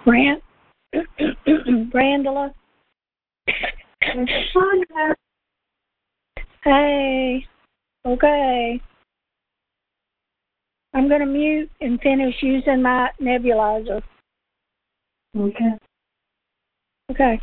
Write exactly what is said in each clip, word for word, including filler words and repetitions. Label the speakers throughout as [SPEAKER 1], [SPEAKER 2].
[SPEAKER 1] Brand, Brandula. Hey, okay. I'm going to mute and finish using my nebulizer.
[SPEAKER 2] Okay.
[SPEAKER 1] Okay.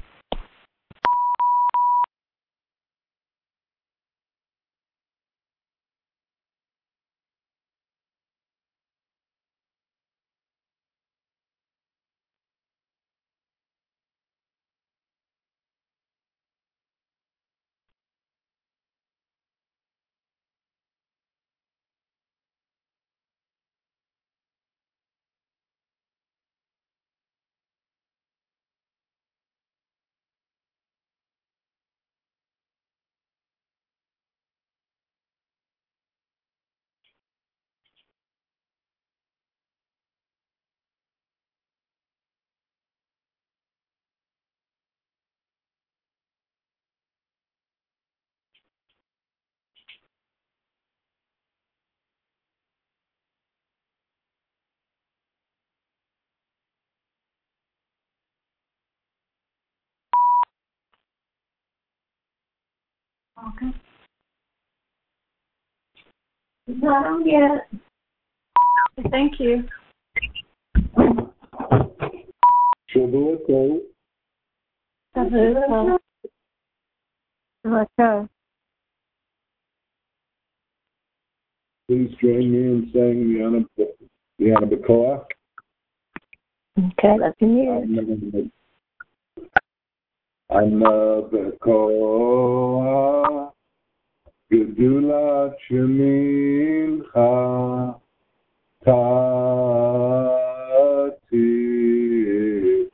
[SPEAKER 2] Okay. It's not on yet.
[SPEAKER 1] Thank you.
[SPEAKER 3] Shavuot.
[SPEAKER 1] Shavuot.
[SPEAKER 2] Okay.
[SPEAKER 3] Please join me in saying the Anna, the Anna B'Koach.
[SPEAKER 2] Okay, let's hear it.
[SPEAKER 3] Anna B'Koach, Gedulat Shemincha, Tativ,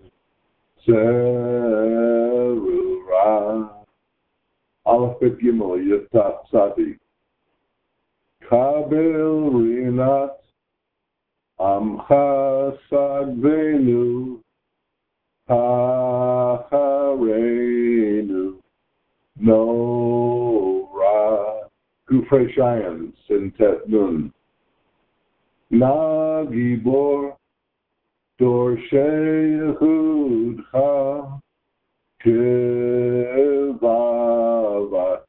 [SPEAKER 3] Zerura, Aleph Bet Gimel, Yotaf Tzadi, Kabel Rinat, Amcha Sagvenu, Hacharenu, Nora, Gufrei Shayan, Sintet Nun, Na Gibor, Dorshei Yehudcha, Kevavat,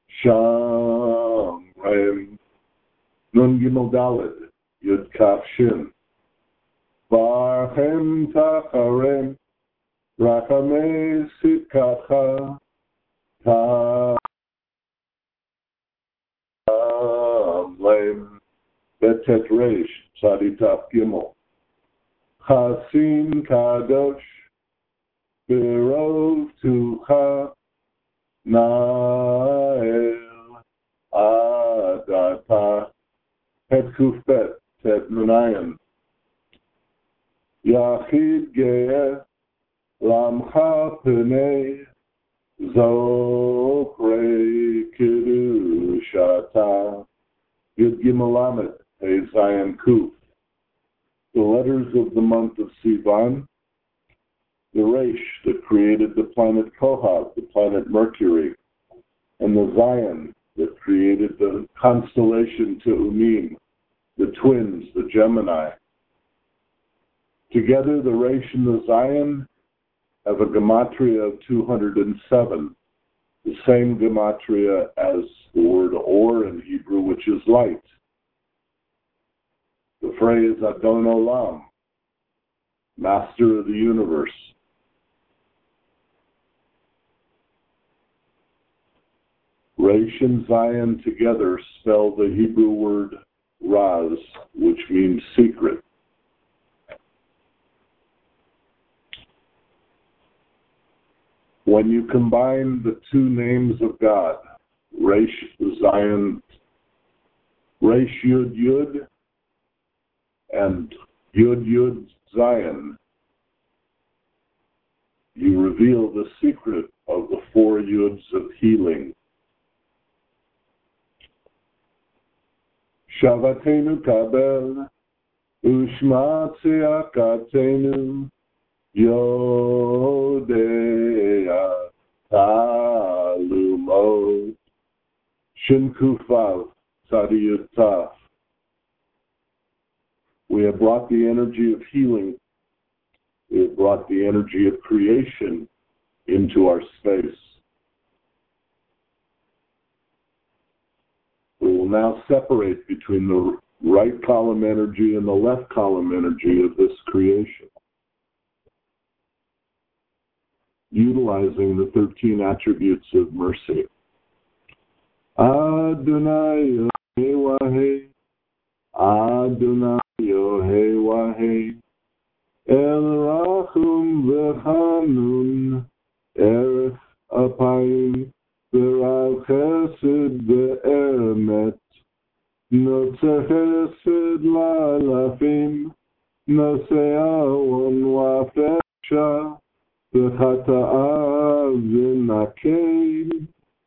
[SPEAKER 3] Shamrem, Nun Gimel Dalet, Yud Kaf Shin, Barchem Tacharem, Rachamei Sitkacha, Tamlem, Betet Reish, Tzaditaf Gimel, Chasim Kadosh, Berov Tucha, Nael, Adata, Het Kufbet, Het Nunayan, Yachid Ge'eh, Lamcha Penei, Zokrei Kiddushata, Yud Gimel Lamed, Hey Zion Kuf. The letters of the month of Sivan, the Reish that created the planet Kohath, the planet Mercury, and the Zion that created the constellation Te'umim, the twins, the Gemini. Together, the Reish and the Zion have a gematria of two hundred seven, the same gematria as the word or in Hebrew, which is light. The phrase Adon Olam, Master of the Universe. Reish and Zion together spell the Hebrew word Raz, which means secret. When you combine the two names of God, Reish Zion, Reish Yud Yud, and Yud Yud Zion, you reveal the secret of the four Yuds of healing. Shavatenu kabel, ushma tziakatenu, Yodea Talumot, Shin Kufav Tzadiyut Taf. We have brought the energy of healing We have brought the energy of creation into our space. We will now separate between the right column energy and the left column energy of this creation, utilizing the thirteen attributes of mercy. Adonai Yohei Adonai Yohei Wahei El Rachum V'Chanun Erech Apayim V'Rav Chesed V'Emet Notzer Chesed La'alafim Nosei Awon Wa'Fesha V'Chata'a V'Nakei.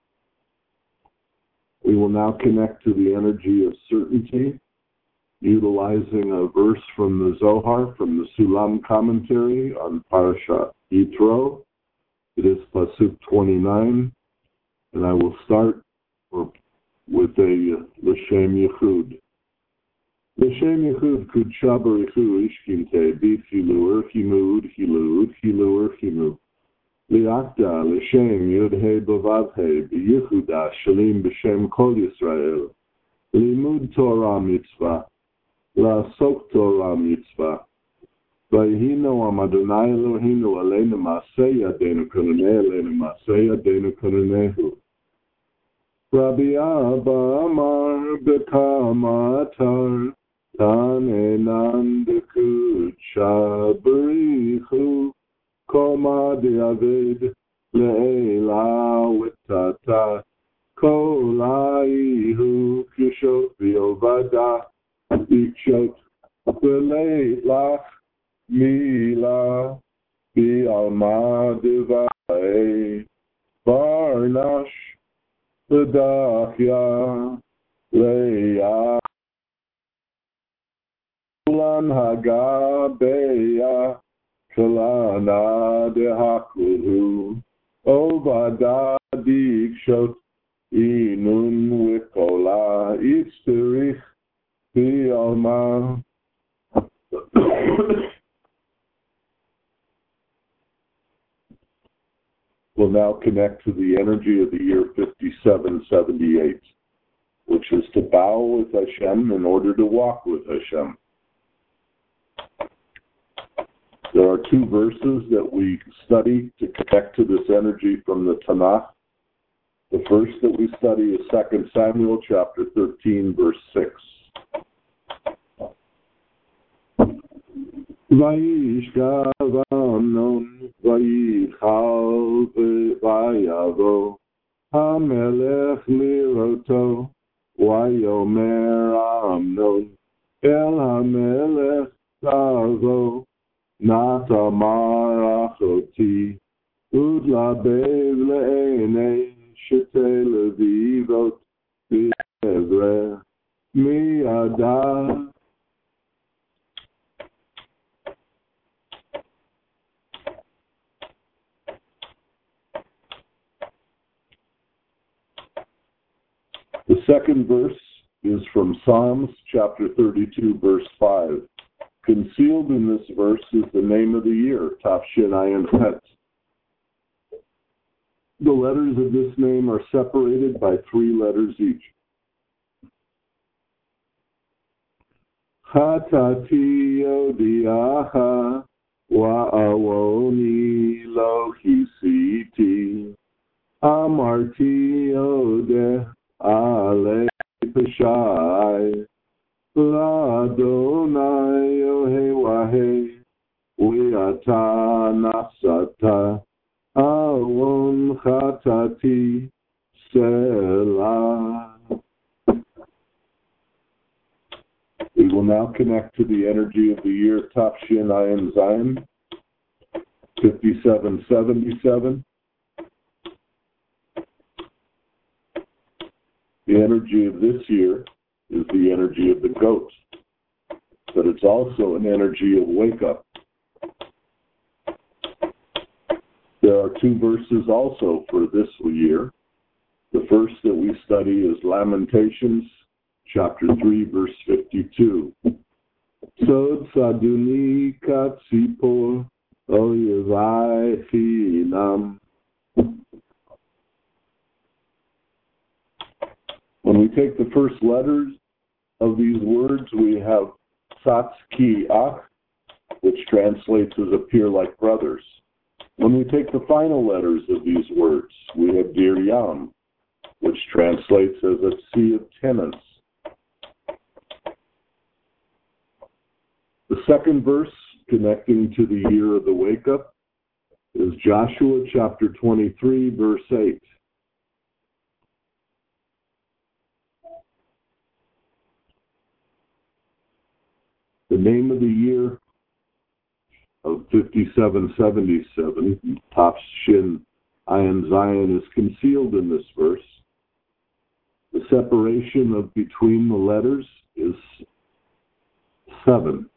[SPEAKER 3] We will now connect to the energy of certainty, utilizing a verse from the Zohar, from the Sulam commentary on Parashat Yitro. It is Pasuk twenty-nine, and I will start with a L'Shem Yichud. L'Shem Yichud Kudsha Barichu Ishkinte B'Chilu Erchimu Udchilu Udchilu Erchimu Liakda L'Shem Yud-Hei B'Vav-Hei B'Yichuda Shalim B'Shem Kol Yisrael Limud Torah Mitzvah La'asok Torah Mitzvah Vayhinu Am Adonai Eloheinu Aleinu Ma'aseh Yadeinu Kononeh Aleinu Ma'aseh Yadeinu Kononehu. Rabbi Abba Amar B'Kama Atar Tanenan D'Kudsha B'Richu Koma De'Aved Le'ela Witata Kolaihu Kishot V'Ovada Ikshot V'Leilach Mila B'Alma Devai Varnash V'Dachya Le'ya Ulan Hagabeya Kalana Dehakulu Ovada Dikshot Inun Wikola Itzterich V'Alma. We'll now connect to the energy of the year fifty-seven seventy-eight, which is to bow with Hashem in order to walk with Hashem. There are two verses that we study to connect to this energy from the Tanakh. The first that we study is Second Samuel chapter thirteen, verse six. Vayishkav Amnon vayichal vayavo hamelech liroto vayomer Amnon el hamelech tavo natamar achoti udlabev le'enei shetei levivot v'evre mi'adah. The second verse is from Psalms chapter thirty-two, verse five. Concealed in this verse is the name of the year, Tafshin Ayin Het. The letters of this name are separated by three letters each. Hatati odiaha wa'awoni lo hisiti amarti odeh Ale Peshai L'Adonai Yohei Wahei U'ata Nasata Awon Chatati Selah. We will now connect to the energy of the year Tafshin Ayin Zayin fifty-seven seventy-seven. The energy of this year is the energy of the goat, but it's also an energy of wake-up. There are two verses also for this year. The first that we study is Lamentations, chapter three, verse fifty-two. Sod saduni katzipor Oyevai Chinam. When we take the first letters of these words, we have Satski Ach, which translates as appear like brothers. When we take the final letters of these words, we have Dir Yam, which translates as a sea of tenants. The second verse, connecting to the year of the wake-up, is Joshua chapter twenty-three, verse eight. The name of the year of fifty-seven seventy-seven, Taf Shin Ayin Zion, is concealed in this verse. The separation of between the letters is seven.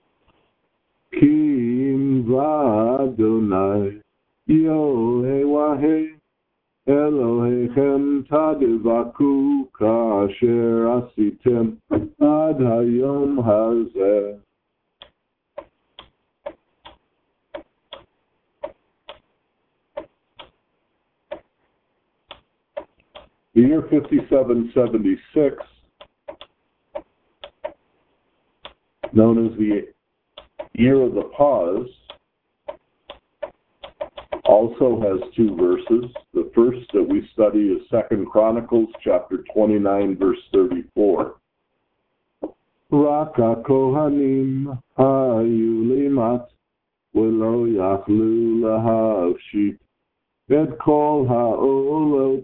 [SPEAKER 3] Kim Vadonai Yohewahe Elohechem Tadivaku Kasher Asitem Ad Hayom Hazeh. The year fifty-seven seventy-six, known as the year of the pause, also has two verses. The first that we study is Second Chronicles chapter twenty-nine, verse thirty-four. Raka Kohanim Hayulimat Velo Yachlu Lahavshit Et Kol Haolot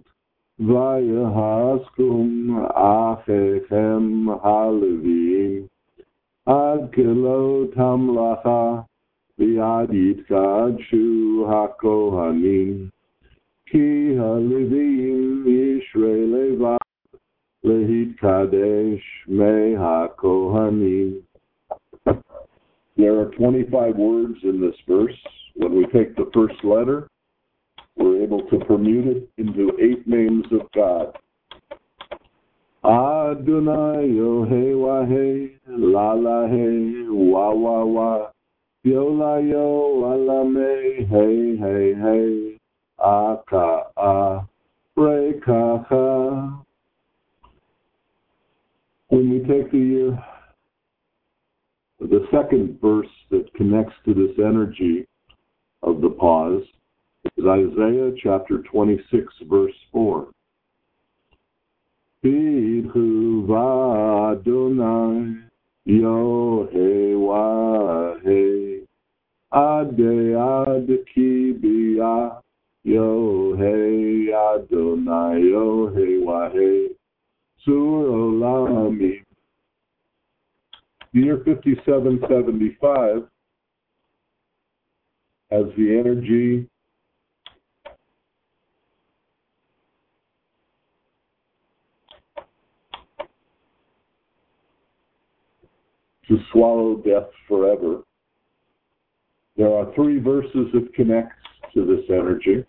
[SPEAKER 3] Vayahaskum Achechem Halevim Ad Kelo Tamlacha V'Yadit Kadshu HaKohanim Ki Halevim Yishrei Levat Lehit Kadesh Me HaKohanim. There are twenty-five words in this verse. When we take the first letter, we're able to permute it into eight names of God. Adonai Yohewahe Lalahe Wawawa Yolayo Alame Hey Hey Hey Aka A Rekacha. When we take the year, the second verse that connects to this energy of the pause is Isaiah chapter twenty-six, verse four. Bidhu v'Adonai Yohewahe Ade Ad Kibiyah Yohe Adonai Yohewahe Sur Olamim. The year fifty-seven seventy-five has the energy to swallow death forever. There are three verses that connect to this energy.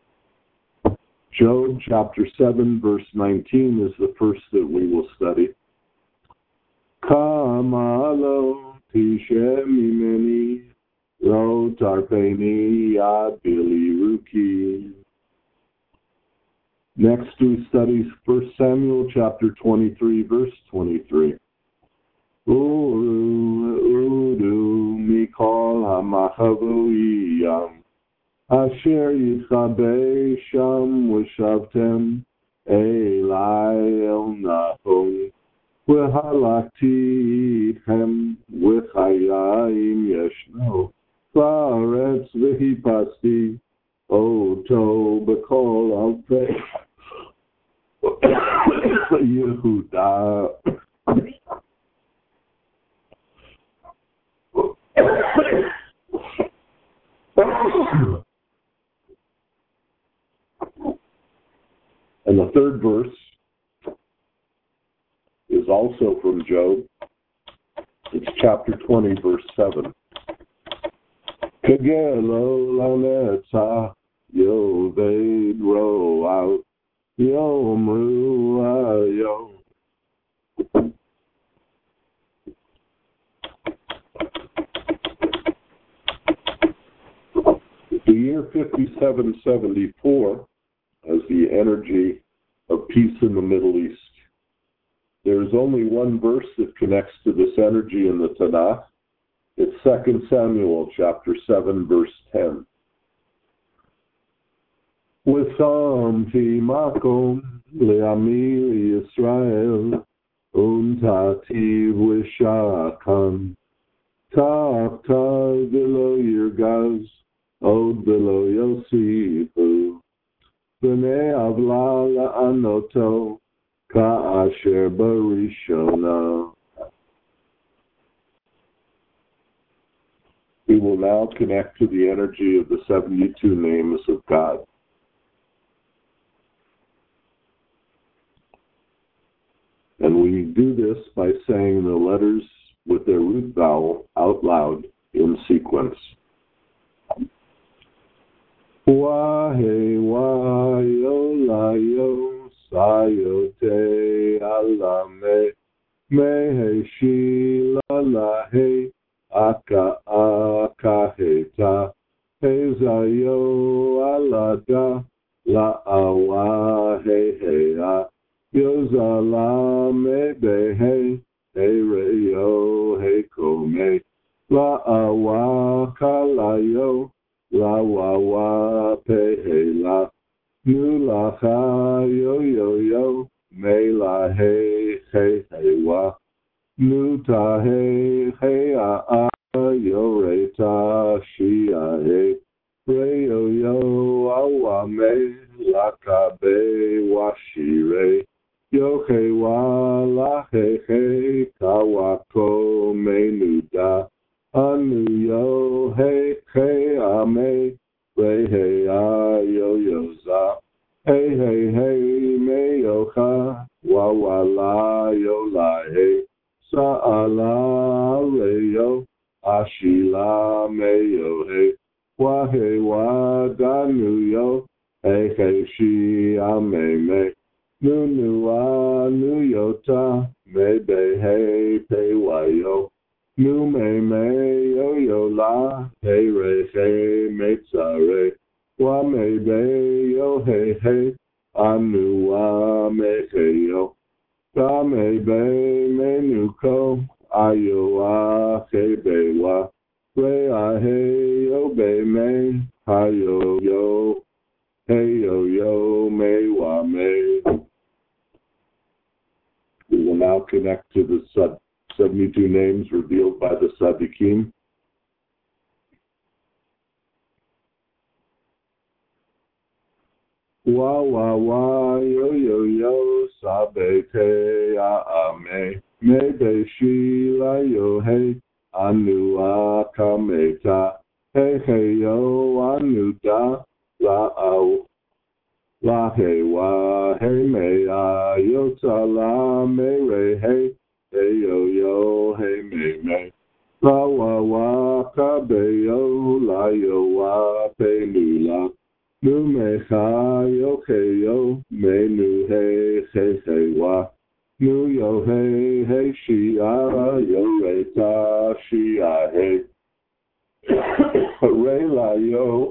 [SPEAKER 3] Job chapter seven, verse nineteen is the first that we will study. Kamalo tishemimeni lo tarpeni ad biliruki. Next we study First Samuel chapter twenty-three, verse twenty-three. Uru, Udu, Mikol HaMachavuiyam, Asher Yitchabe Sham V'shavtem Elai El Nahon, V'halakti Itchem V'chayim Yeshno, V'aretz V'hipasti Oto B'kol Alpei Yehuda. And the third verse is also from Job. It's chapter twenty, verse seven. Kegelo lanetza yoved ro out yomru ayo. year fifty-seven seventy-four as the energy of peace in the Middle East. There is only one verse that connects to this energy in the Tanakh. It's Second Samuel chapter seven, verse ten. Wissamti makom le'ami Yisrael untativ lishakan tav tav v'lo yirgaz od v'lo yosifu b'nei avla la'anoto ka'asher barishona. We will now connect to the energy of the seventy-two names of God. And we do this by saying the letters with their root vowel out loud in sequence. Wahe wayo layo sayote alame mehe shila lahe aka akaheta hezayo alada la awa he hea Yozala me behe, he reyo he kome, la awa kalayo, la wawa pehe la, nulacha yo yo yo, me la he he he wa, nuta he he a a, yo reta shi a he, reyo yo awa me, la kabe wa shi re. Yohe wa la he he kawako menuda anu yo he he ame re he a yo yo za hey hey hey me yo ha wa wa la yo la he sa ala re yo ashila me yo he wa he wa danu yo hey hey shi ame me Nu nu a nu yota me be he pe wayo nu me me yo yo la he re he me tsare wa me be yo he he anu wa me he yo ka me be me nu ko ayo a he be wa re a he yo be me ha yo yo hey yo yo me wa me. We will now connect to the seventy-two names revealed by the Tzaddikim. Wa wa wa yo yo yo sabe te a ame me be shi la yo he anu a kameta he he yo anu da la au. La he wa he me a yo ta la me re he he yo yo he me me la wa wa ka be yo la yo wa pe nu la nu me ha yo he yo me nu he he he wa nu yo he he shi a yo re ta shi a he re la yo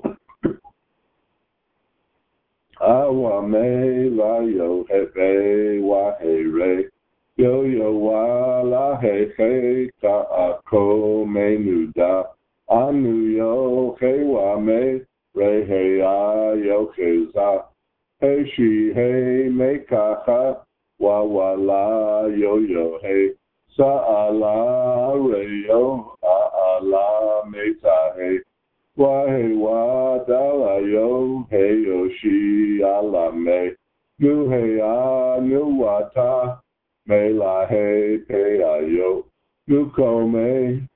[SPEAKER 3] Awa me la yo he fe wa he re yo yo wa la he he ka ako me nu da anu yo he wa me re he a yo he za he shi he me ka ha wa wa la yo yo he sa a la re yo a a la me ta he wa he wa da la yo he yo shi ala me nu he a nu wa ta me la he pe a yo nu ko me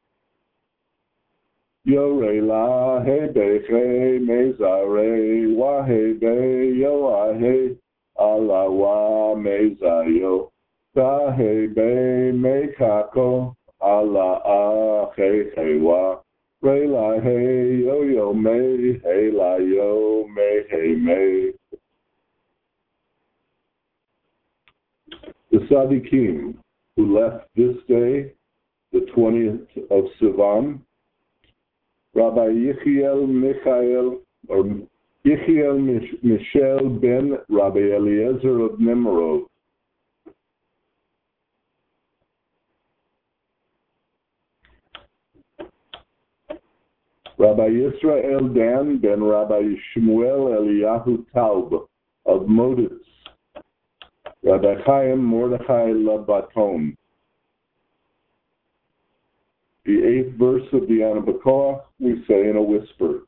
[SPEAKER 3] yo re la he be he me za re wa he be yo a he ala wa me za yo ta he be me ka ko ala a he he wa Re la hey yo yo me, hey la yo me, hey me. The Tzaddikim who left this day, the twentieth of Sivan, Rabbi Yechiel Michael or Yechiel Michel ben Rabbi Eliezer of Nemirov. Rabbi Yisrael Dan ben Rabbi Shmuel Eliyahu Taub of Moditz. Rabbi Chaim Mordechai Labaton. The eighth verse of the Anabakoa we say in a whisper.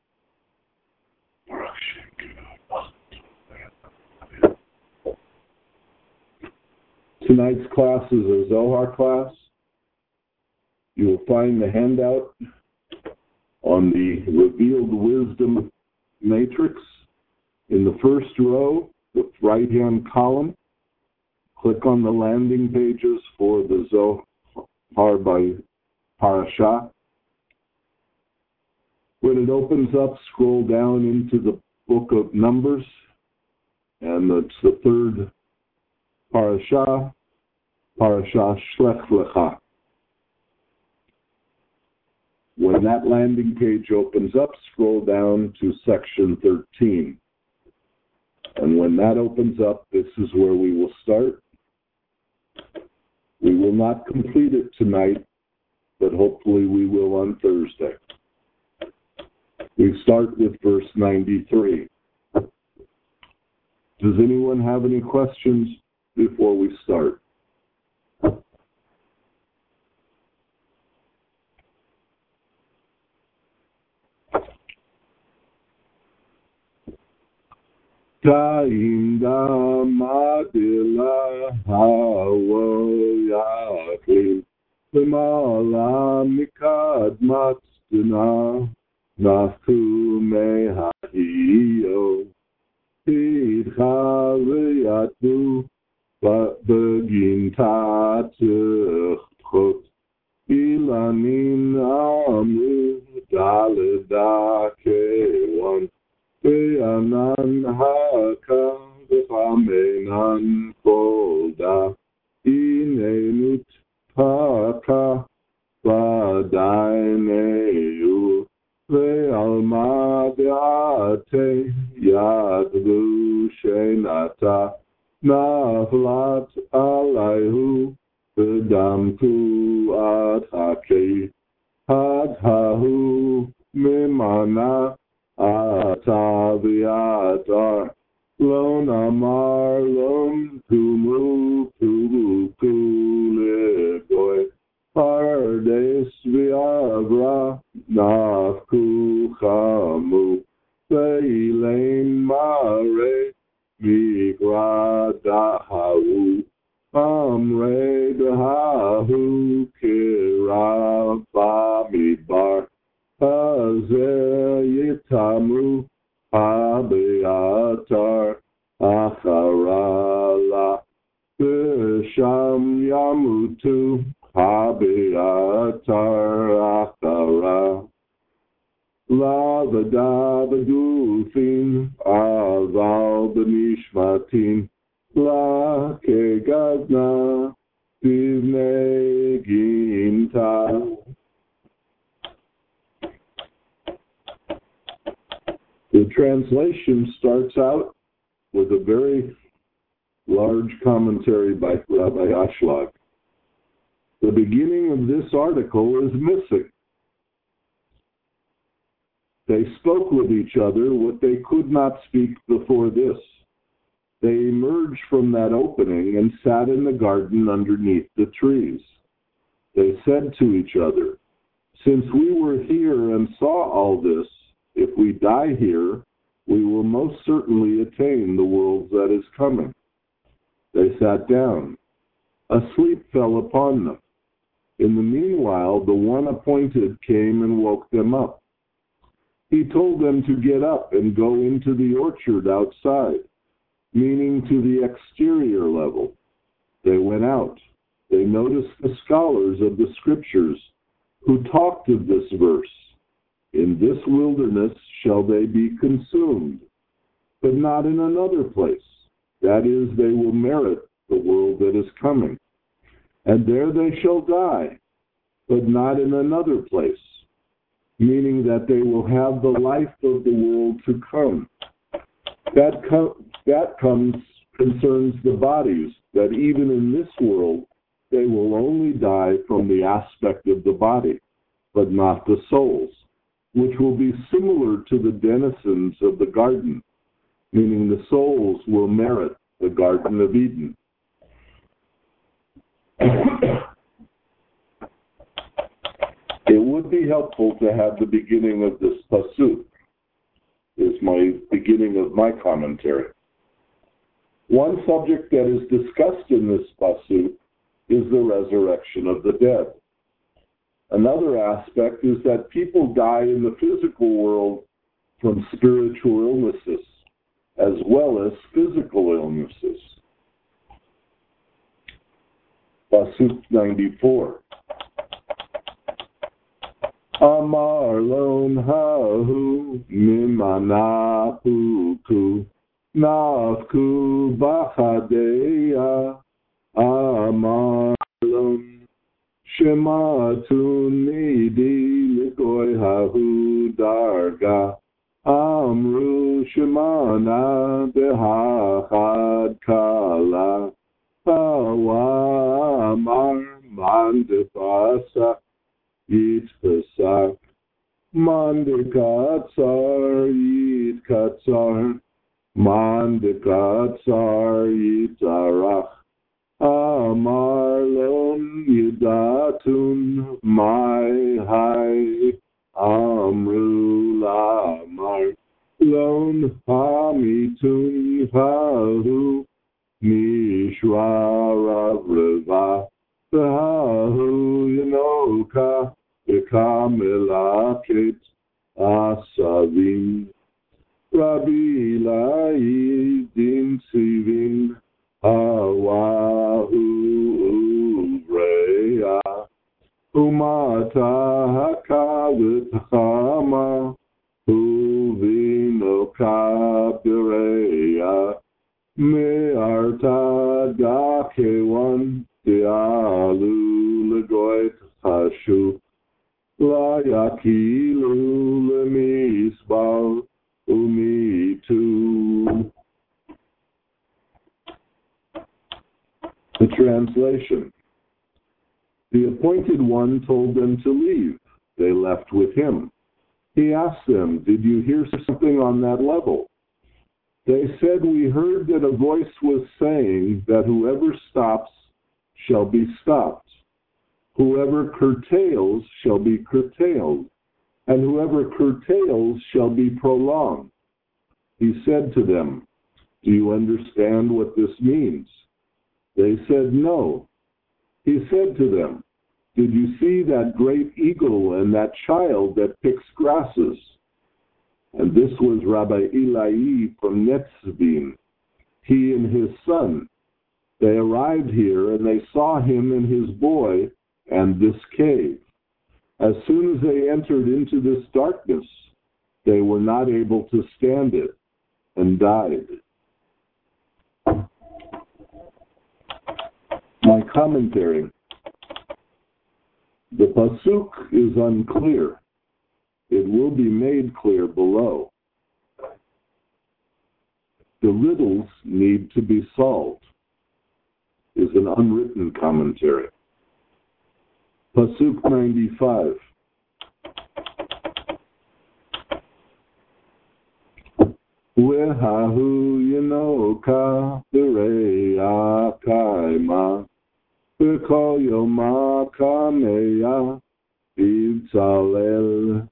[SPEAKER 3] Tonight's class is a Zohar class. You will find the handout on the Revealed Wisdom matrix in the first row, the right-hand column. Click on the landing pages for the Zohar by Parashah. When it opens up, scroll down into the book of Numbers, and it's the third Parashah, Parashah Shlech Lecha. When that landing page opens up, scroll down to section thirteen. And when that opens up, this is where we will start. We will not complete it tonight, but hopefully we will on Thursday. We start with verse ninety-three. Does anyone have any questions before we start? Ta'inda madila hawoyakli Limala mikad matsdina Nafu mehahiyo Tidchaviyatu Begin tatuchot Ilanin amu Dalidakewan Be'anan haka V'chamenan folda Inenut Paka Vadaineu Ve'alma De'ate Yadvu Shenata Naflat Alayhu V'damku Adhake Hadhahu Mimana Ataviatar Lon Amar Lon Kumu Kumu Kulegoy Pardes Viavra Nafku Chamu Veilein Mare Migradahu Amre Dahu Kirabamidbar Hazer Yitamu Abiatar Acharala Bisham Yamutu Abiatar Achara Lavada Begufin Aval Benishmatin La Kegazna Divne Ginta. The translation starts out with a very large commentary by Rabbi Ashlag. The beginning of this article is missing. They spoke with each other what they could not speak before this. They emerged from that opening and sat in the garden underneath the trees. They said to each other, "Since we were here and saw all this, if we die here, we will most certainly attain the world that is coming." They sat down. A sleep fell upon them. In the meanwhile, the one appointed came and woke them up. He told them to get up and go into the orchard outside, meaning to the exterior level. They went out. They noticed the scholars of the scriptures who talked of this verse. In this wilderness shall they be consumed, but not in another place. That is, they will merit the world that is coming. And there they shall die, but not in another place. meaning that they will have the life of the world to come. That, co- that comes concerns the bodies, that even in this world, they will only die from the aspect of the body, but not the souls, which will be similar to the denizens of the garden, meaning the souls will merit the Garden of Eden. It would be helpful to have the beginning of this pasuk, is my beginning of my commentary. One subject that is discussed in this pasuk is the resurrection of the dead. Another aspect is that people die in the physical world from spiritual illnesses, as well as physical illnesses. Pasuk ninety-four. Amar lon hahu mimana puku nafku bachadeya amar lon shematun nidi likoi hahu darga amru shemana behachad kala hawa amar mandipasa Yit Pesak, Mandikatsar, Yit Katsar, Mandikatsar, Yit Arach, Amar Lon Yidatun, My Hai, Amru Lamar, Lon Hamitun, Hahu, Mishra Ravreva, Hahu Yanoka, Kamelaket Asavim Rabbi Lai Din Sivin Hawahu Uvreya Umata Hakavit Hama Uvino Kabireya Me'arta Gakewan Dialu Legoit Hashu La yakilu lemisbal umitu. The translation. The appointed one told them to leave. They left with him. He asked them, "Did you hear something on that level?" They said, "We heard that a voice was saying that whoever stops shall be stopped. Whoever curtails shall be curtailed, and whoever curtails shall be prolonged." He said to them, "Do you understand what this means?" They said, "No." He said to them, "Did you see that great eagle and that child that picks grasses?" And this was Rabbi Eli from Netzvim, he and his son. They arrived here, and they saw him and his boy and this cave. As soon as they entered into this darkness, they were not able to stand it and died. My commentary. The pasuk is unclear. It will be made clear below. The riddles need to be solved, is an unwritten commentary. Pasuk ninety-five. Wehahu yenoka bereya kaima bekol yoma kameya b'tzalel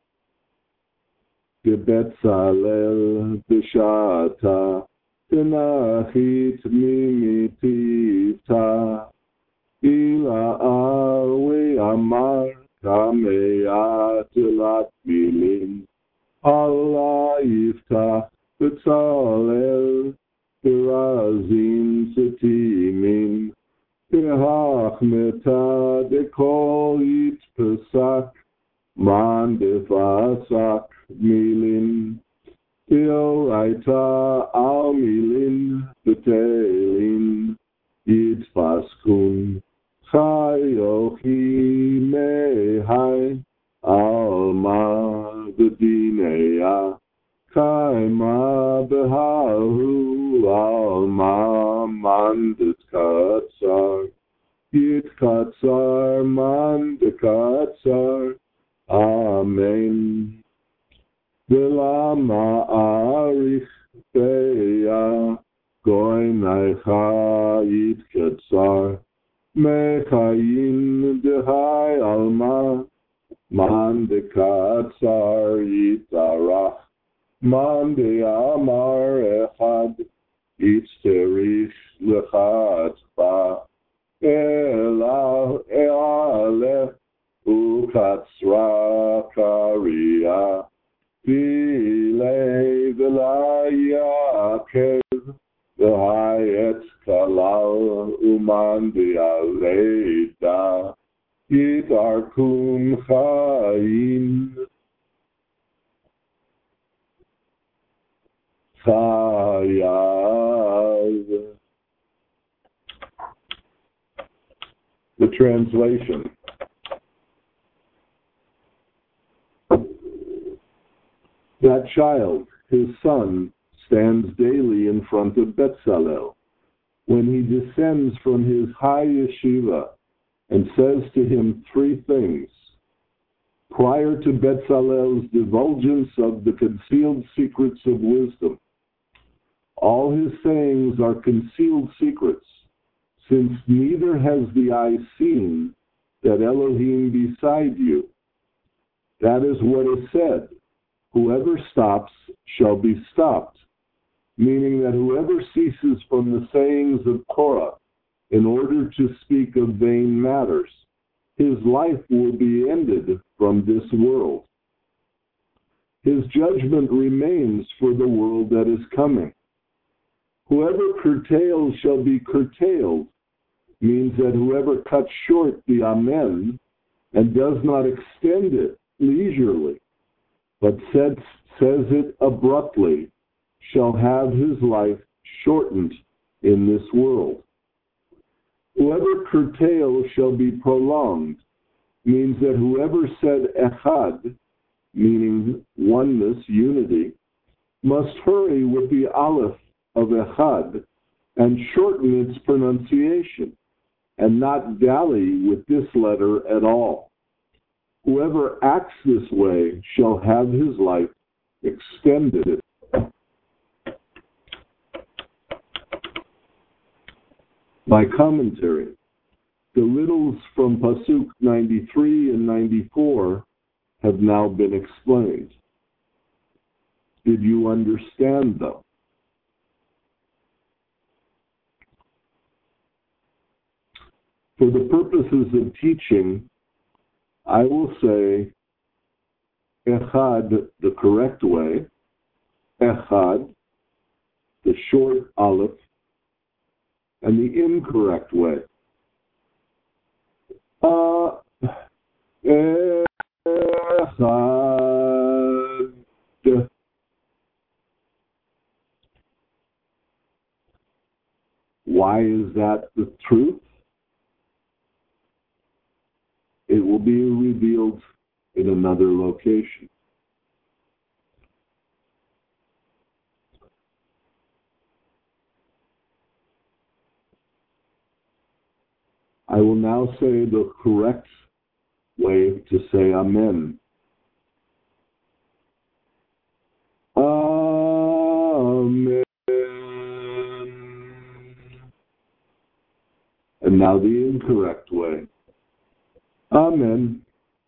[SPEAKER 3] gebetzalel b'shata tenachit mimitivta Ila arwe amar kameyat lat milim Allah yiftach b'tzalel b'razim setimin b'hachmeta dekol yitpesak man defasak milim b'oraita al milim b'telin yitpaskun Chayochi mehai alma b'dineya kaima b'hahu alma mandet katzar yit katzar mandet katzar amen v'lama arich beya goy naicha yit katzar mechayin dehai alma man de katzar yitarach man de amar echad yitzterich lechatba elah ealeh ukatzra karia vilei v'layakev v'hayet kalal uman di'aleida yitarkum chayim chayav. The translation. That child, his son, stands daily in front of Betzalel when he descends from his high yeshiva and says to him three things. Prior to Betzalel's divulgence of the concealed secrets of wisdom, all his sayings are concealed secrets, since neither has the eye seen that Elohim beside you. That is what is said. Whoever stops shall be stopped, meaning that whoever ceases from the sayings of Torah in order to speak of vain matters, his life will be ended from this world. His judgment remains for the world that is coming. Whoever curtails shall be curtailed, means that whoever cuts short the Amen and does not extend it leisurely, but says, says it abruptly, shall have his life shortened in this world. Whoever curtails shall be prolonged, means that whoever said echad, meaning oneness, unity, must hurry with the aleph of echad and shorten its pronunciation, and not dally with this letter at all. Whoever acts this way shall have his life extended. By commentary, the riddles from Pasuk ninety-three and ninety-four have now been explained. Did you understand them? For the purposes of teaching, I will say Echad the correct way, Echad the short aleph, and the incorrect way. Uh, Echad. Why is that the truth? It will be revealed in another location. I will now say the correct way to say Amen. Amen. And now the incorrect way. Amen.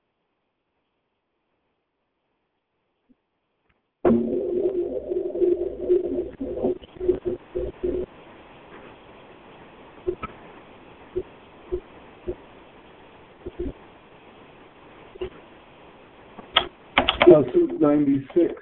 [SPEAKER 3] Pasuk ninety-six.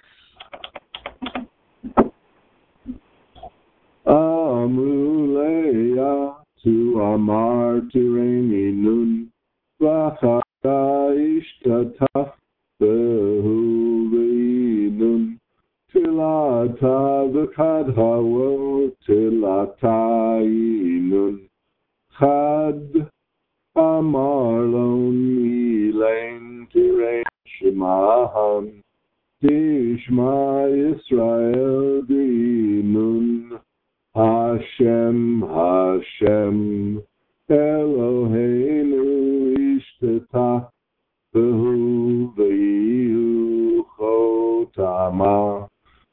[SPEAKER 3] Amuleya tu amar tireni nun v'chata ishtataf behu v'inun tilata v'kadhawo tilata inun chad amar lon ilain tireni Shemahan Tishma Yisrael Dinun Hashem Hashem Eloheinu Ishtetach Behu V'yihu Chotama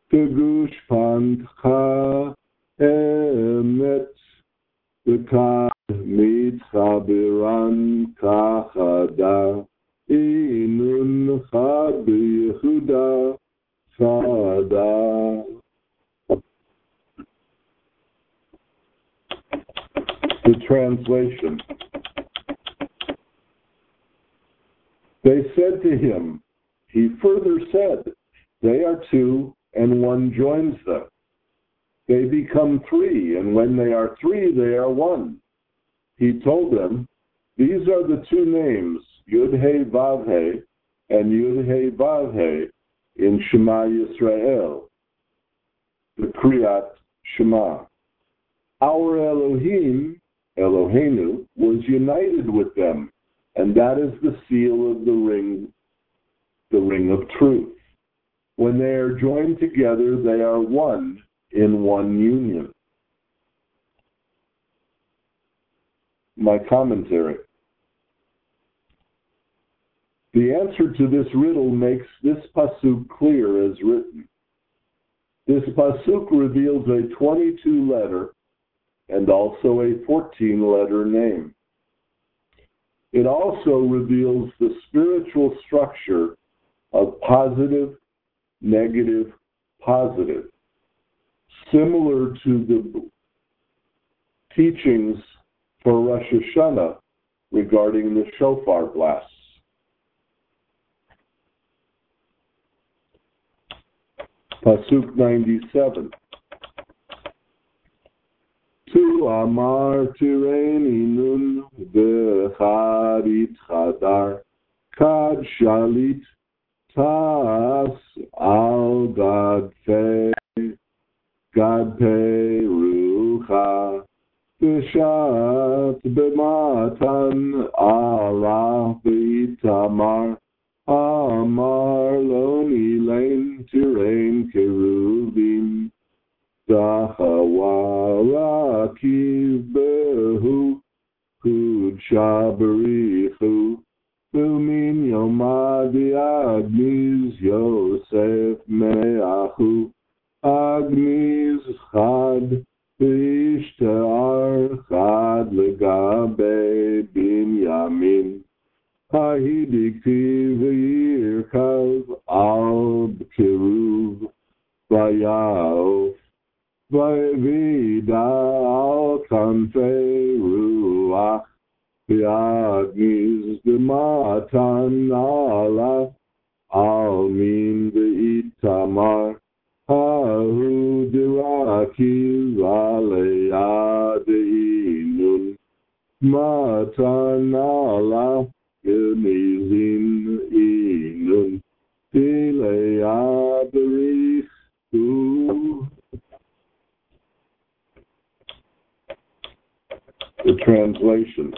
[SPEAKER 3] Kegushpancha Emet V'kad Mitchabiran Kachada Inun Chad B'Yehuda Chada. The translation. They said to him, he further said, they are two, and one joins them. They become three, and when they are three, they are one. He told them, these are the two names, Yud-He Vav-He and Yud-He Vav-He in Shema Yisrael, the Kriyat Shema. Our Elohim, Eloheinu, was united with them, and that is the seal of the ring, the ring of truth. When they are joined together, they are one in one union. My commentary. The answer to this riddle makes this pasuk clear as written. This pasuk reveals a twenty-two letter and also a fourteen letter name. It also reveals the spiritual structure of positive, negative, positive, similar to the teachings for Rosh Hashanah regarding the shofar blasts. Pasuk ninety-seven. Tu amar tireni nun v'charit chadar kad shalit tas al gad fe gad perucha v'shat b'matan ala v'itamar amar loni lein tirain keruvim Dachawara kibehu kud shabarichu Umin yomadi agniz Yosef me'achu Agniz chad v'ishtar chad legabe binyamin Hahidikti v'yirkav al b'kiruv v'yaof Vayvida al kanfei ruach v'agniz b'matan ala al min v'itamar hahu diraki v'aleya de'inun matan ala genizin inun dileya berich hu. The translation.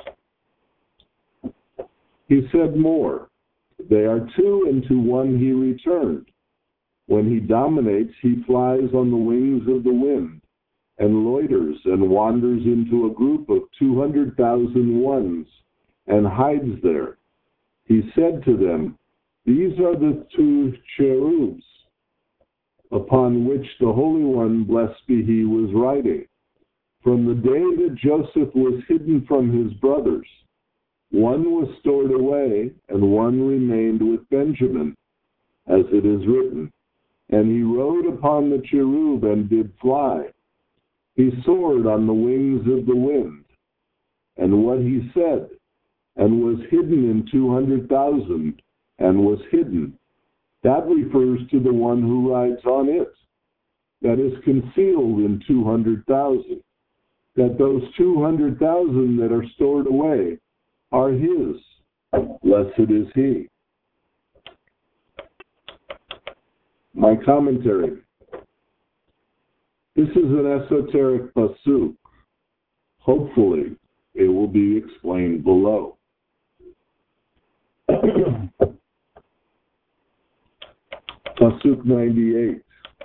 [SPEAKER 3] He said more. They are two, and to one he returned. When he dominates, he flies on the wings of the wind, and loiters and wanders into a group of two hundred thousand ones, and hides there. He said to them, these are the two cherubs, upon which the Holy One, blessed be he, was riding. From the day that Joseph was hidden from his brothers, one was stored away, and one remained with Benjamin, as it is written. And he rode upon the cherub and did fly. He soared on the wings of the wind. And what he said, and was hidden in two hundred thousand, and was hidden, that refers to the one who rides on it, that is concealed in two hundred thousand. That those two hundred thousand that are stored away are his. Blessed is he. My commentary. This is an esoteric pasuk. Hopefully, it will be explained below. Pasuk ninety-eight.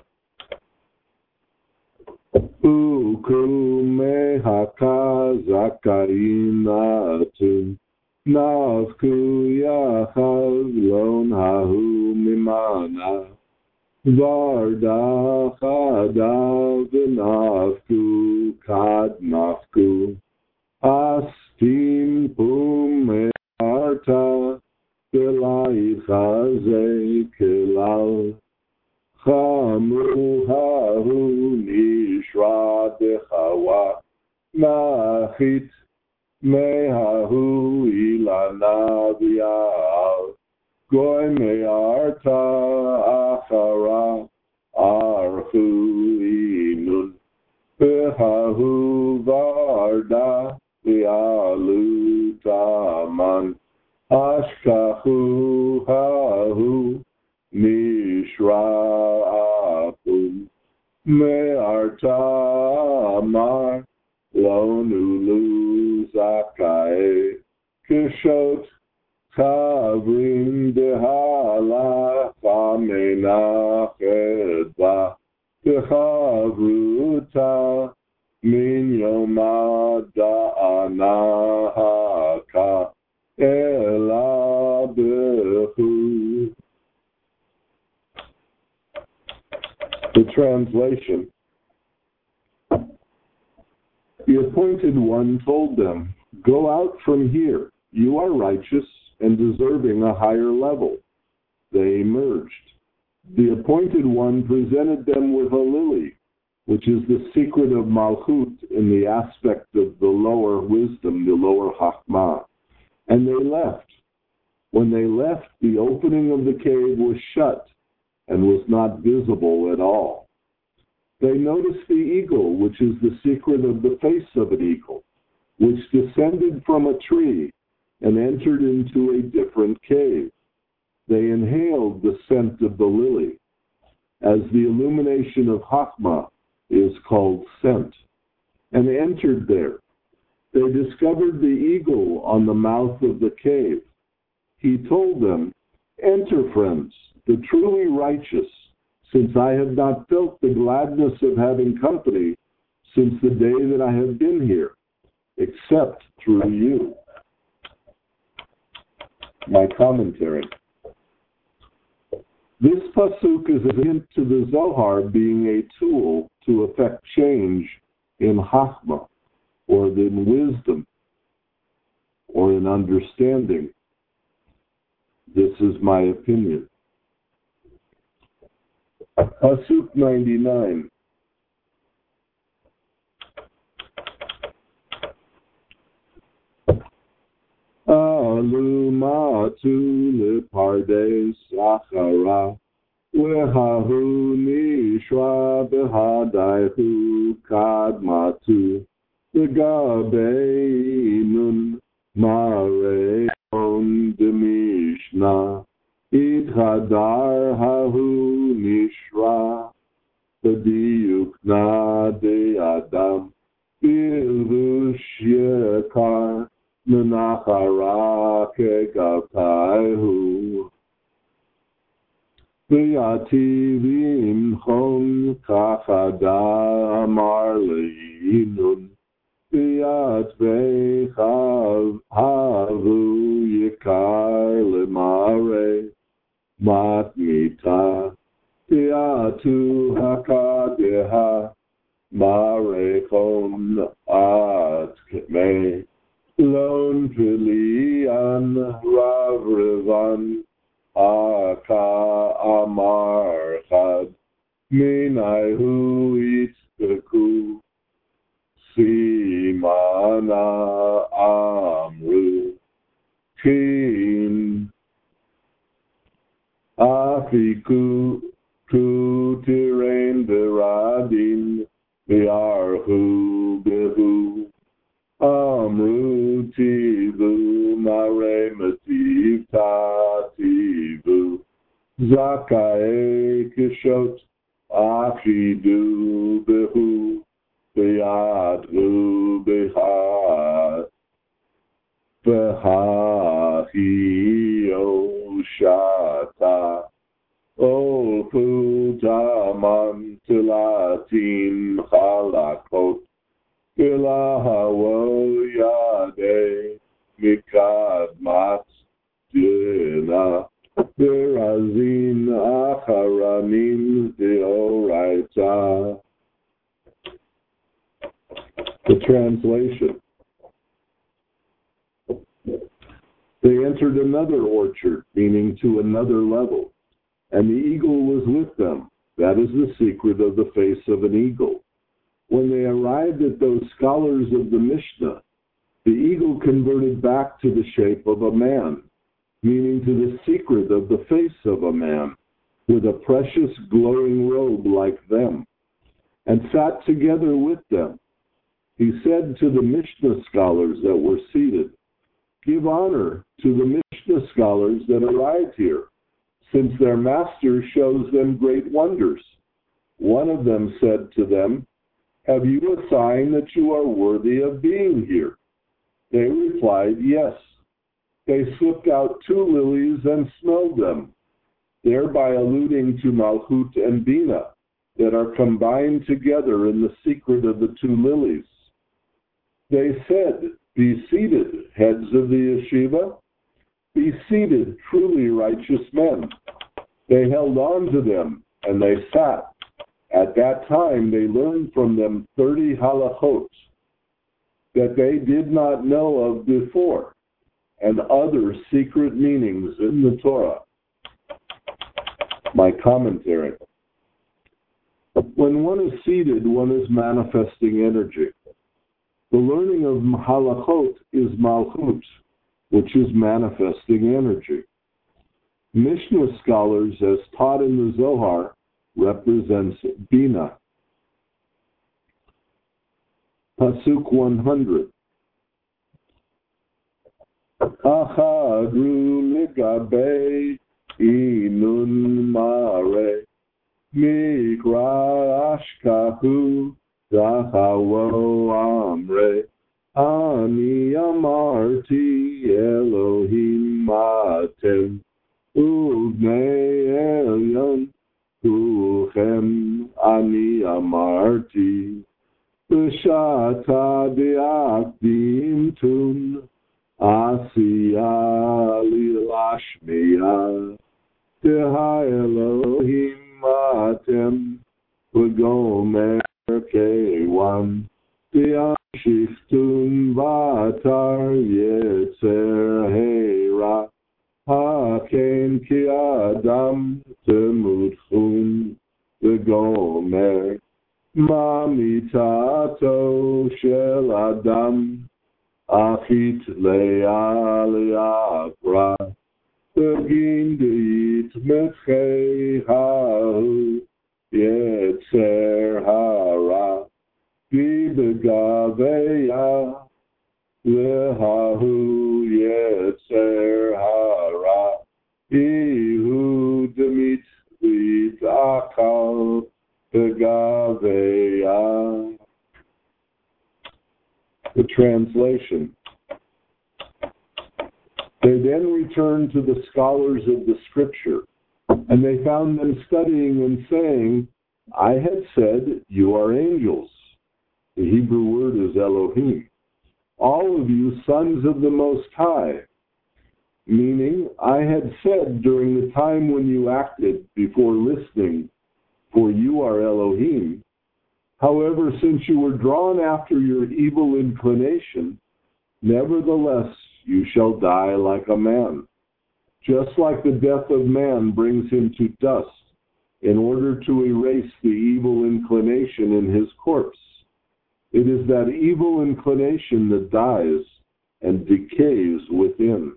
[SPEAKER 3] Ukume hakazakain natu navku yachal lon hahu mimana varda chadav navku kad navku astim pume arta kelai chaze kelal Chamu hahu nishra dechawa nachit mehahu ilana v'yal goy me'arta achara archu inun behahu varda v'yalu taman ashkahu hahu Mishra'apum me'arta amar lonulu zakae kishot chavrim dehala famenachedba dechavruta min yomada anahaka elabehu. The translation. The appointed one told them, "Go out from here. You are righteous and deserving a higher level." They emerged. The appointed one presented them with a lily, which is the secret of Malchut in the aspect of the lower wisdom, the lower Chachmah. And they left. When they left, the opening of the cave was shut and was not visible at all. They noticed the eagle, which is the secret of the face of an eagle, which descended from a tree and entered into a different cave. They inhaled the scent of the lily, as the illumination of Chachmah is called scent, and entered there. They discovered the eagle on the mouth of the cave. He told them, "Enter, friends, the truly righteous, since I have not felt the gladness of having company since the day that I have been here, except through you." My commentary. This pasuk is a hint to the Zohar being a tool to effect change in Chachmah, or in wisdom, or in understanding. This is my opinion. Pasuk ninety-nine. Alumatu lepardes achara wehahu nishra behadaihu kadmatu begabeinun mareon demishna idhadar hahu nishra b'diyukna de adam bilvush yekar menachara kegavtaihu v'yativim chon kachada amar leinun v'yat v'chav havu yekar lemare matmita v'yatu hakadeha marechon at kemei lon pilian ravrivan aka amar chad minaihu itbeku simana amru kin afiku kutirein beradin biarhu behu Amru tivu mare mativ tativu Zakae kishot achidu behu Beyadru behat Behahi oshata Ol Putaman Tilatim Chalakot Ilahawo Yade Mikad Mat Dina Berazin Acharanim Deoraita. The translation. They entered another orchard, meaning to another level, and the eagle was with them. That is the secret of the face of an eagle. When they arrived at those scholars of the Mishnah, the eagle converted back to the shape of a man, meaning to the secret of the face of a man, with a precious glowing robe like them, and sat together with them. He said to the Mishnah scholars that were seated, "Give honor to the Mishnah scholars that arrived here, since their master shows them great wonders." One of them said to them, "Have you a sign that you are worthy of being here?" They replied, "Yes." They slipped out two lilies and smelled them, thereby alluding to Malchut and Bina, that are combined together in the secret of the two lilies. They said, "Be seated, heads of the yeshiva. Be seated, truly righteous men." They held on to them, and they sat. At that time they learned from them thirty halachot that they did not know of before, and other secret meanings in the Torah. My commentary. When one is seated, one is manifesting energy. The learning of halachot is malchut, which is manifesting energy. Mishnah scholars, as taught in the Zohar, represents Bina. Pasuk one hundred. Achadru ligabe inun mare mikra ashkahu zahawo amre ani amarti Elohim matem uvnei elyon Uchem ani amarti B'shata bi'akdim tun Asiya lilashmiya Teha Elohim matem V'gomer kewan Bi'ashiftun v'atar yetzer heira Haken ki adam temutchun v'gomer mamitato shel adam achit le'a le'akra begin deit metchei ha'u yetzer hara bi begaveya le'hahu yetzer hara ihu demit v'akal begaveya. The translation. They then returned to the scholars of the scripture, and they found them studying and saying, "I had said, you are angels." The Hebrew word is Elohim. "All of you sons of the Most High," meaning, I had said during the time when you acted before listening, "For you are Elohim." However, since you were drawn after your evil inclination, nevertheless you shall die like a man. Just like the death of man brings him to dust, in order to erase the evil inclination in his corpse. It is that evil inclination that dies and decays within.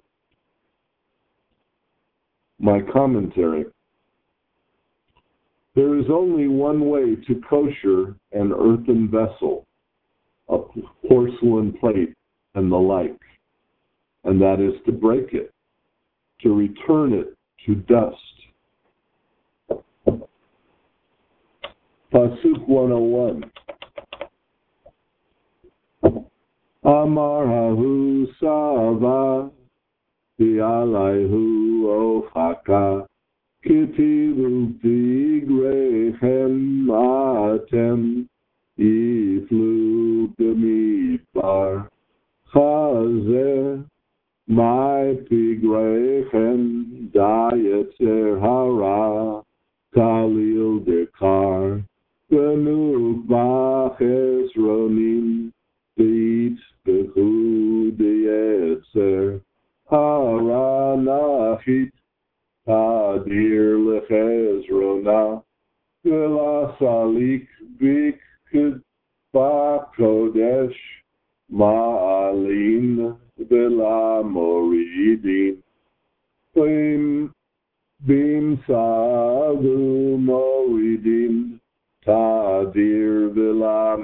[SPEAKER 3] My commentary. There is only one way to kosher an earthen vessel, a porcelain plate, and the like, and that is to break it, to return it to dust. Pasuk one oh one. Amarahu Sava Bi'alaihu Ochaka Kitivu tigrechem atem, iflu b'midbar chazeh, my pigrechem dayetzer hara, kalil dekar, benuk baches ronim, beat behu deyetzer hara nachit, Adir lechezrona, v'la salik bik ba'kodesh, ma'alin v'la moridin. Bim, bim sagu moridin, tadir v'la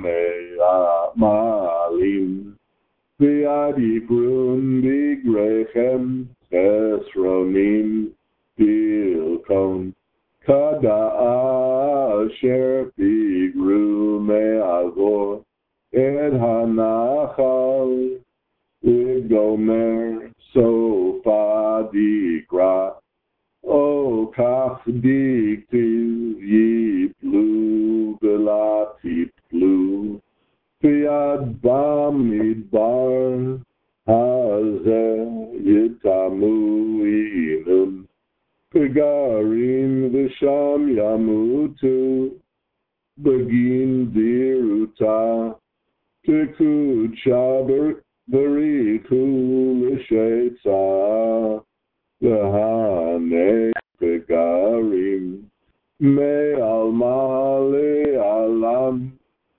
[SPEAKER 3] ma'alin. V'yadikrun bigrechem esronim, Bilkon kada asher pigru me'azor et hanachal v'gomer sofa dikra o kach diktiv yiplu v'la tiplu v'yad bam midbar hazeh yitamu inun Pegarim v'sham yamutu, begin diruta, tekud shaber v'riku l'shetza, v'hane pegarim, me'alma le'alam.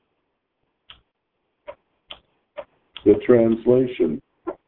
[SPEAKER 3] The translation.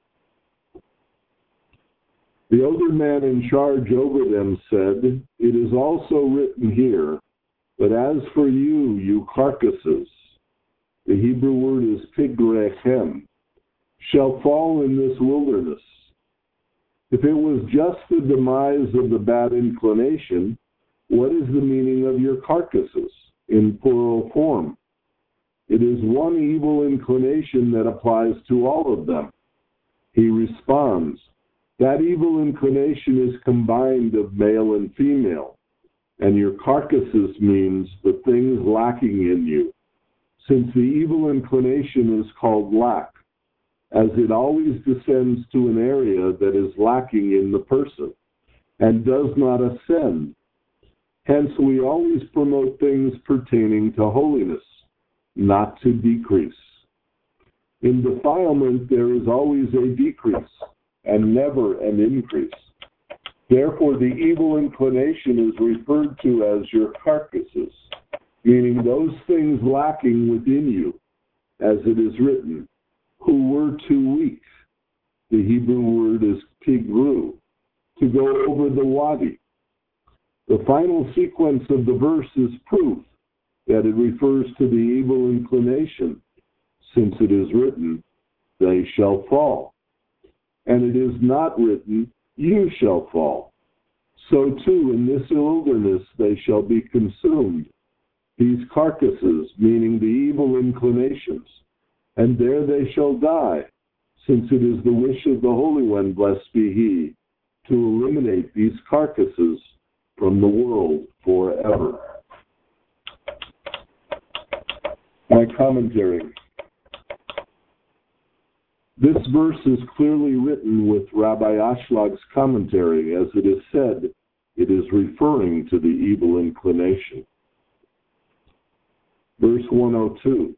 [SPEAKER 3] The older man in charge over them said, it is also written here, but as for you, you carcasses, the Hebrew word is pigrechem, shall fall in this wilderness. If it was just the demise of the bad inclination, what is the meaning of your carcasses in plural form? It is one evil inclination that applies to all of them. He responds, that evil inclination is combined of male and female, and your carcasses means the things lacking in you, since the evil inclination is called lack, as it always descends to an area that is lacking in the person, and does not ascend. Hence, we always promote things pertaining to holiness, not to decrease. In defilement, there is always a decrease, and never an increase. Therefore, the evil inclination is referred to as your carcasses, meaning those things lacking within you, as it is written, who were too weak. The Hebrew word is pigru, to go over the wadi. The final sequence of the verse is proof that it refers to the evil inclination, since it is written, they shall fall. And it is not written, you shall fall. So too, in this wilderness they shall be consumed, these carcasses, meaning the evil inclinations, and there they shall die, since it is the wish of the Holy One, blessed be He, to eliminate these carcasses from the world forever. My commentary. This verse is clearly written with Rabbi Ashlag's commentary. As it is said, it is referring to the evil inclination. Verse one oh two.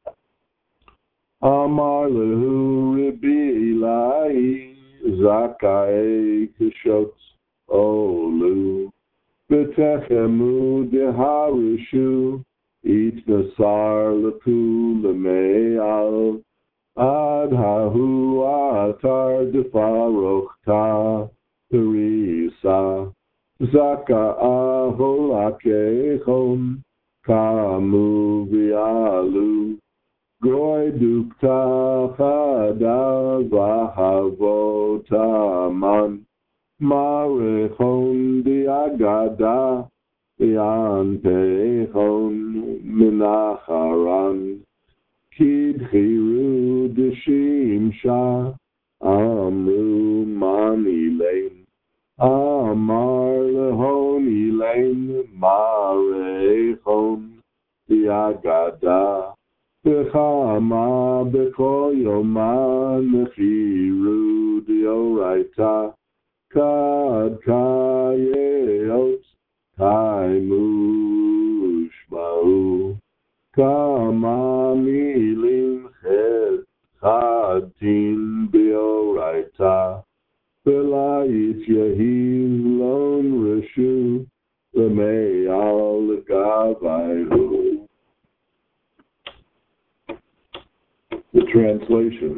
[SPEAKER 3] Amar lehu Rabbi Ilai Zakai Kishot Olu B'techemu deharishu It nasar leku leme'al Ad hahu atar defarochta terisa zaka aholakechon kamu vialu goy dukta chada vahavotaman marechon diagada viantechon minacharan Kidhiru deshimsha amru mani lane amar lehoni Milain Marechon Yagada Bechama Bekoyoma Nechiru Dioraita Kad Kayeot Kaimushmau Kama Milim Chet Chadin Bioraita Belayit Yehiv Lon Reshu Lemeyal Gavaihu. The translation.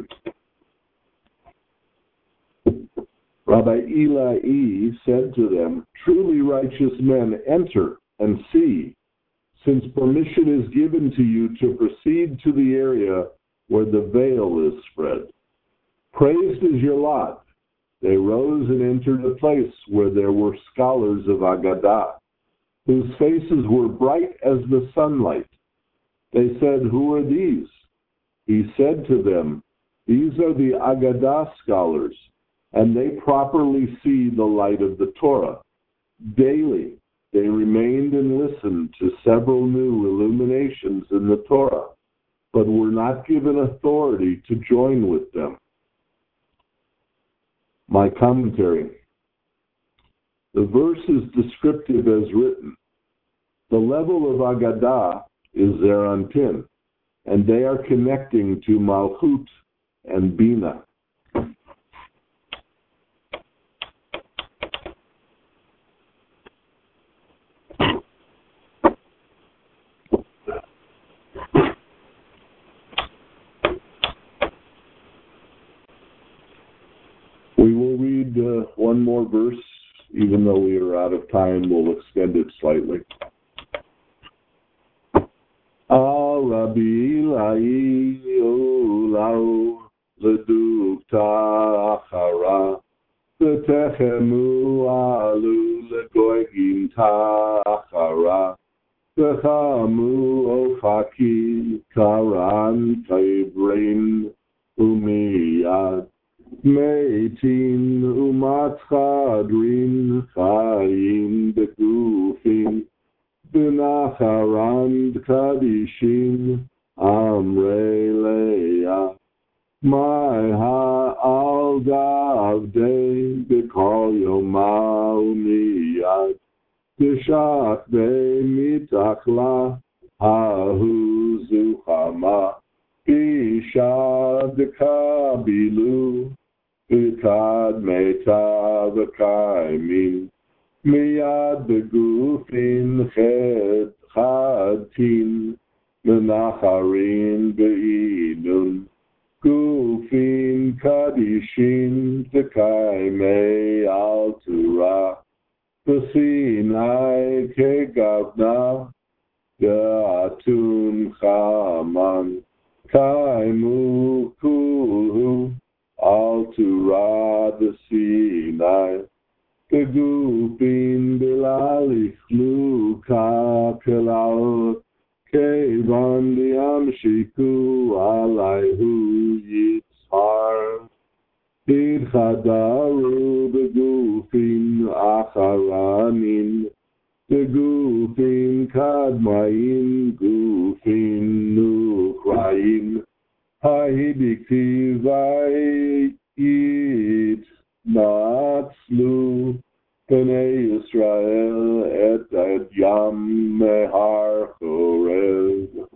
[SPEAKER 3] Rabbi Eli said to them, "Truly righteous men, enter and see, since permission is given to you to proceed to the area where the veil is spread. Praised is your lot." They rose and entered a place where there were scholars of Agadah, whose faces were bright as the sunlight. They said, "Who are these?" He said to them, "These are the Agadah scholars, and they properly see the light of the Torah. Daily they remained and listened to several new illuminations in the Torah, but were not given authority to join with them." My commentary. The verse is descriptive as written. The level of Agadah is Zeranpin, and they are connecting to Malchut and Bina. We will read uh, one more verse. Even though we are out of time, we'll extend it slightly. Al Rabbi Eli Olau Ledukta Achara V'techemu Alu Legoygim Ta'achara V'chamu Ofaki Karan Kaibrin Umiyad Meitin umat chadrin chayim begufin b'nacharan kadishin amrei leah my ha'al davdei b'kol yoma umiyad b'shach mitachla hahu zuchama b'shad kabilu B'kad meta v'kaimin miyad begufin ched chadtin menacharin be'inun gufin kadishin v'kaimei al Torah v'sinai kegavna ga'atun chaman kaimu kuhu Al Torah the Sinai, Begufin Bilalich Luka Kelal, Kevan Diamshiku Alaihu Yitzhar, Idchadaru Begufin Acharanin, Begufin Kadmain, Gufin Nukrain, Ha'idiktivai it natzlu B'nei Yisrael et et yam mehar choreb.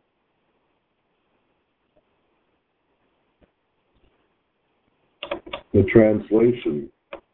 [SPEAKER 3] The translation.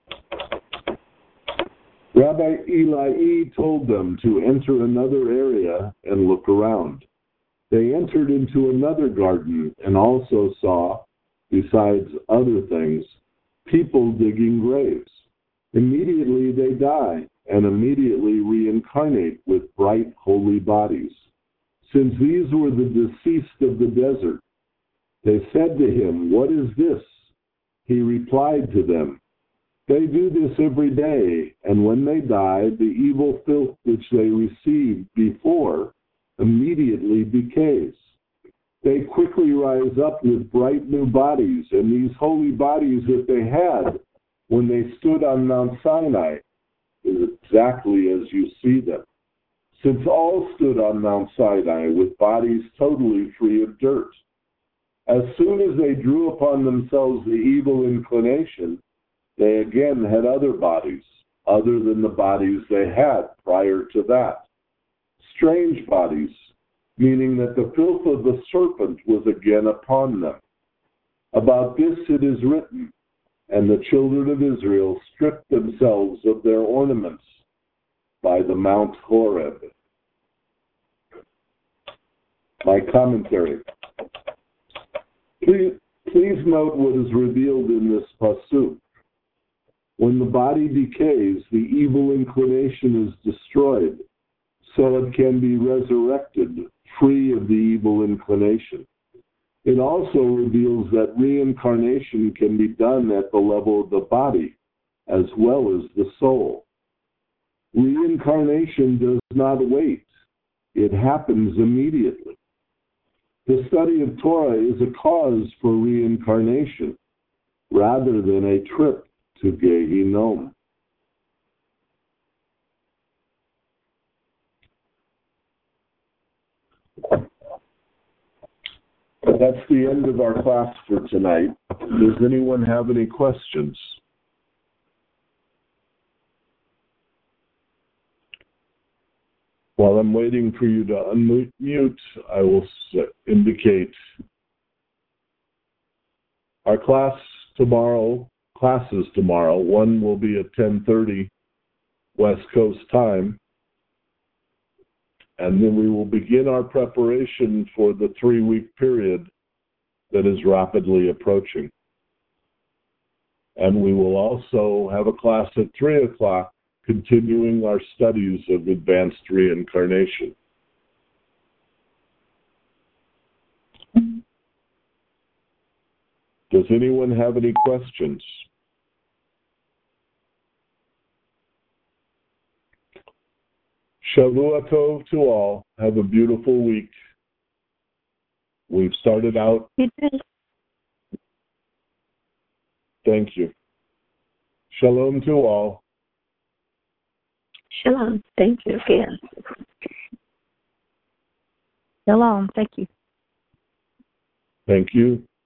[SPEAKER 3] Rabbi Eli told them to enter another area and look around. They entered into another garden and also saw, besides other things, people digging graves. Immediately they die and immediately reincarnate with bright holy bodies. Since these were the deceased of the desert, they said to him, "What is this?" He replied to them, "They do this every day, and when they die, the evil filth which they received before immediately decays. They quickly rise up with bright new bodies, and these holy bodies that they had when they stood on Mount Sinai, exactly as you see them, since all stood on Mount Sinai with bodies totally free of dirt. As soon as they drew upon themselves the evil inclination, they again had other bodies, other than the bodies they had prior to that. Strange bodies, meaning that the filth of the serpent was again upon them. About this it is written, and the children of Israel stripped themselves of their ornaments by the Mount Horeb. My commentary. Please, please note what is revealed in this pasuk. When the body decays, the evil inclination is destroyed, so it can be resurrected, free of the evil inclination. It also reveals that reincarnation can be done at the level of the body, as well as the soul. Reincarnation does not wait. It happens immediately. The study of Torah is a cause for reincarnation, rather than a trip to Gehinnom. That's the end of our class for tonight. Does anyone have any questions? While I'm waiting for you to unmute, I will indicate our class tomorrow, classes tomorrow. One will be at ten thirty West Coast time. And then we will begin our preparation for the three-week period that is rapidly approaching. And we will also have a class at three o'clock, continuing our studies of advanced reincarnation. Does anyone have any questions? Shavua Tov to all. Have a beautiful week. We've started out. Thank you. Shalom to all.
[SPEAKER 2] Shalom. Thank you again.
[SPEAKER 1] Shalom. Thank you.
[SPEAKER 3] Thank you.